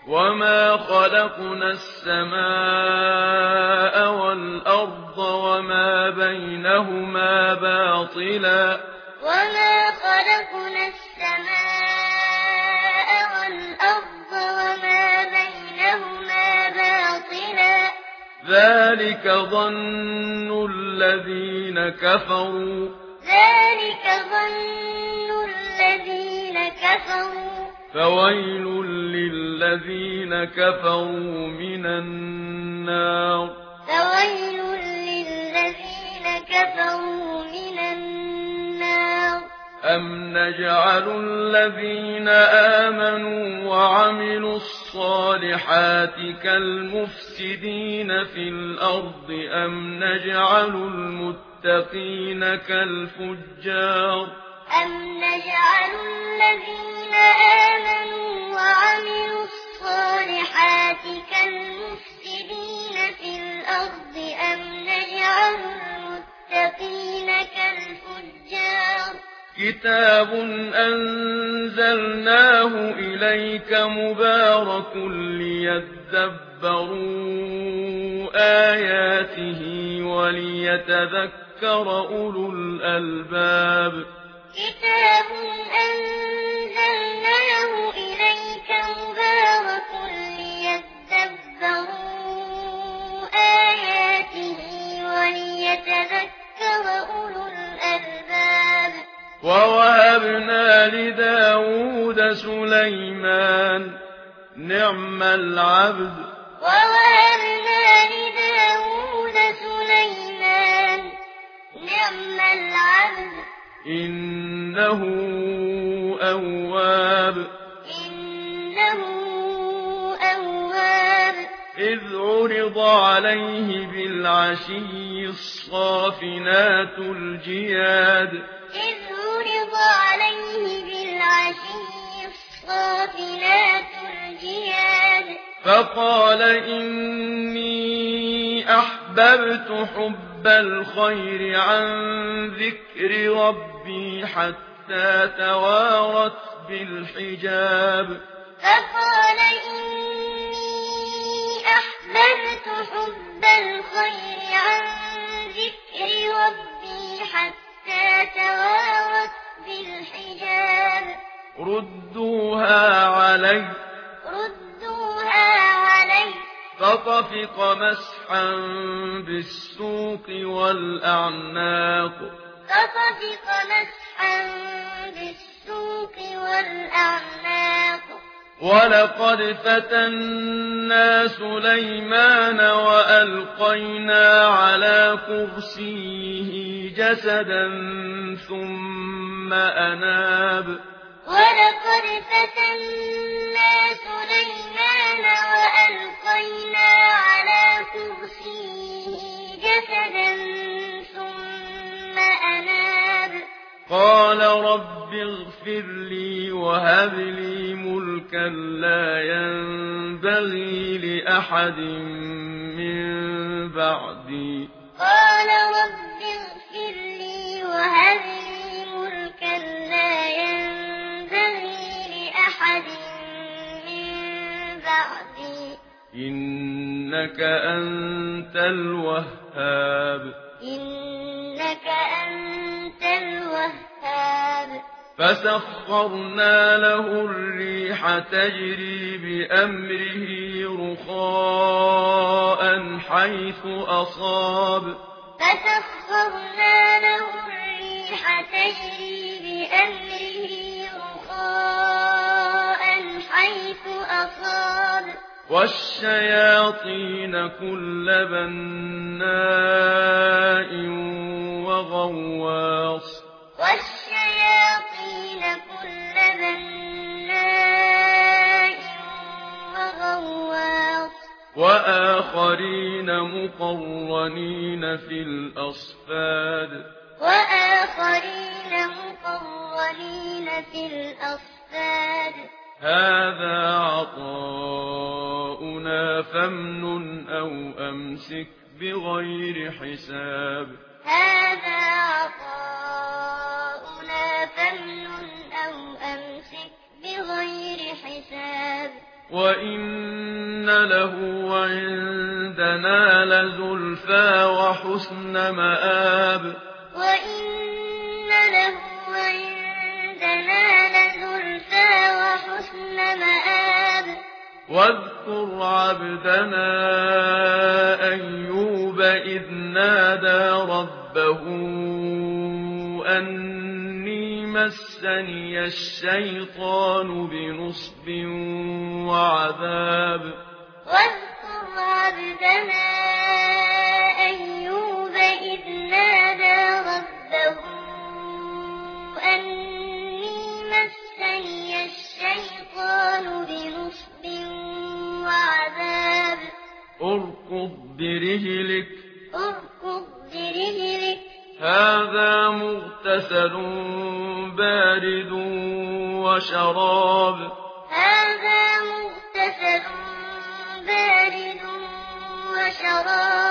وما خلقنا السماء والأرض وما بينهما باطلا وما خلقنا السماء والأرض وما بينهما باطلا ذلك ظن الذين كفروا فويل للذين كفروا من النار أم نجعل الذين آمنوا وعملوا الصالحات كالمفسدين في الأرض أم نجعل المتقين كالفجار أم نجعل الذين آمنوا وعملوا الصالحات كالمفسدين في الأرض أم نجعل المتقين كالفجار كتاب أنزلناه إليك مبارك ليدبروا آياته وليتذكر أولو الألباب كتاب أنزلناه إليك مبارك ليدبروا آياته وليتذكر أولو الألباب ووهبنا لداود سليمان نعم العبد إنه أواب إذ عرض عليه بالعشي الصافنات الجياد فقال إني أحببت حب الخير عن ذكر ربي حتى توارت بالحجاب فقال إني أحببت حب الخير عن ذكر ربي حتى توارت بالحجاب ردوها علي فطفق مسحا بالسوق والأعناق ولقد فتنا سليمان وألقينا على كرسيه جسدا ثم أناب ولقد فتنا سليمان وألقينا على كرسيه جسدا ثم أناب قال رب اغفر لي وهب لي ملكا لا ينبغي لأحد من بعدي قال رب اغفر لي وهب لي ملكا لا ينبغي لأحد من بعدي إنك أنت الوهاب فسخرنا له الريح تجري بأمره رخاء حيث أصاب والشياطين كل بناء وغواص وآخرين مقرنين في الأصفاد هذا عطاؤنا فامنن أو أمسك بغير حساب وإن له عندنا لزلفى وحسن مآب وإن له عندنا لزلفى وحسن مآب واذكر عبدنا أيوب إذ نادى ربه أني مسني الشيطان بنصب وعذاب واذكر عبدنا أيوب إذ نادى ربه أني مسني الشيطان بنصب وعذاب اركض برجلك هذا مغتسل بارد وشراب هذا مغتسل بارد وشراب